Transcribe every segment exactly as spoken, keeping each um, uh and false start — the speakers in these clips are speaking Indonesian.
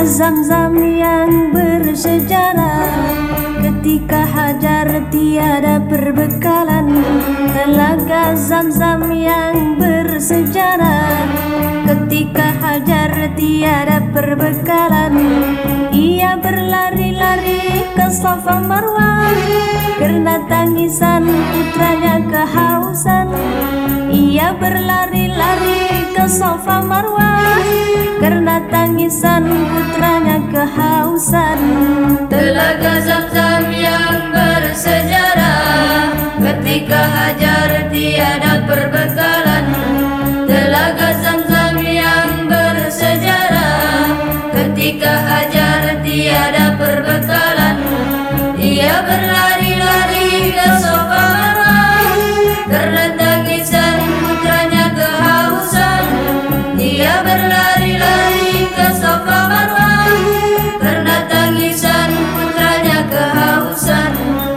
Zam-Zam yang bersejarah, ketika Hajar tiada perbekalan. Telaga Zam-Zam yang bersejarah, ketika Hajar tiada perbekalan. Ia berlari-lari ke Safa Marwah karena tangisan putranya kehausan. Ia berlari-lari ke Safa Marwah karena tangisan putranya kehausan. Telaga Zam-Zam yang bersejarah, ketika Hajar tiada perbekalan. Telaga Zam-Zam yang bersejarah, ketika Hajar tiada perbekalan. Ia berlari-lari ke Safa Marwah karena tangisan putranya kehausan. Ia berlari-lari ke Safa Marwah karena tangisan putranya kehausan.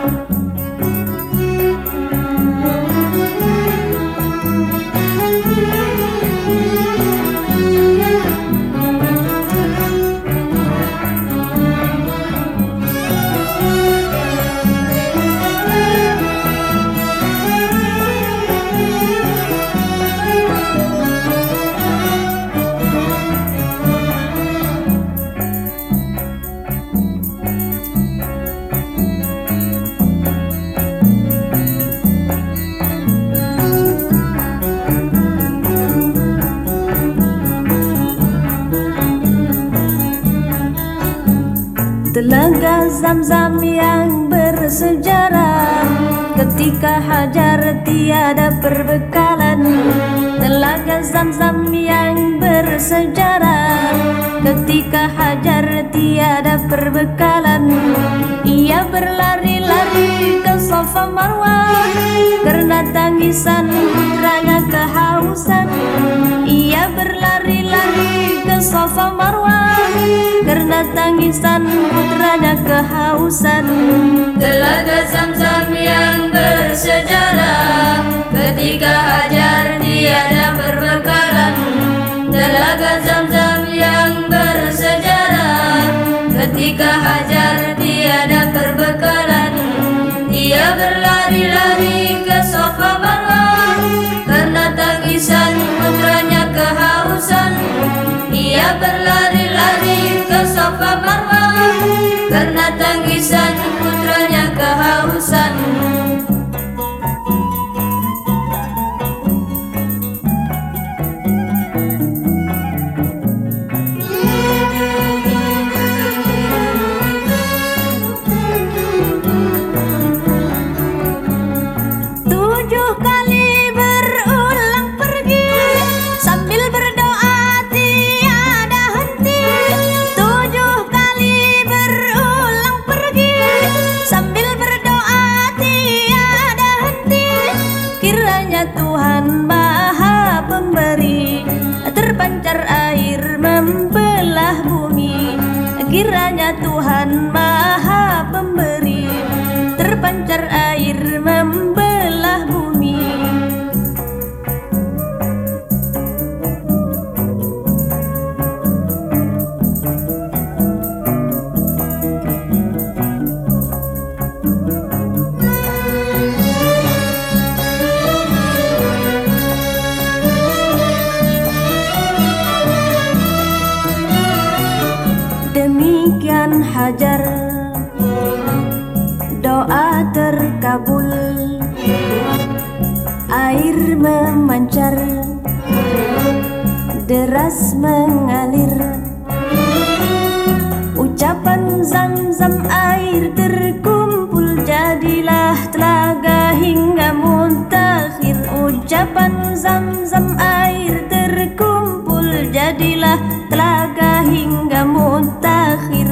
Telaga Zam-Zam yang bersejarah, ketika Hajar tiada perbekalan. Telaga Zam-Zam yang bersejarah, ketika Hajar tiada perbekalan. Ia berlari-lari ke Safa Marwah karena tangisan putranya kehausan. Ia berlari-lari ke Safa Marwah karena tangisan putranya kehausan. Telaga Zam-Zam yang bersejarah, ketika Hajar tiada perbekalan. Telaga Zam-Zam yang bersejarah, ketika Hajar tiada perbekalan. Ia berlari-lari ke Safa Marwah karena tangisan putranya kehausan. Ia berlari-lari ke Safa Marwah karena tangisan putranya kehausan. Tujuh kali berulang pergi sambil berdoa tiada henti. Tujuh kali berulang pergi sambil berdoa tiada henti. Kiranya Tuhan Maha Pemberi, terpancar air membelah bumi. Kiranya Tuhan Maha Pemberi, terpancar air membelah bumi. Demikian Hajar, doa terkabul, air memancar, deras mengalir. Ucapan Zam-Zam air terkumpul, jadilah telaga hingga muntakhir. Ucapan Zam-Zam air terkumpul, jadilah telaga hingga muntakhir.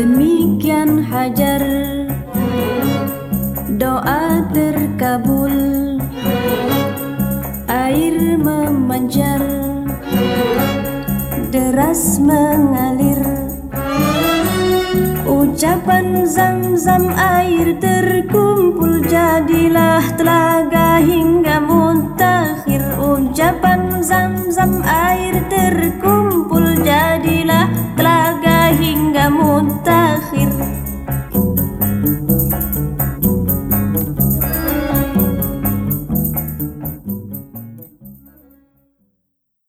Demikian Hajar, doa terkabul, deras mengalir. Ucapan zam-zam air terkumpul jadilah telaga hingga muntakhir. Ucapan zam-zam air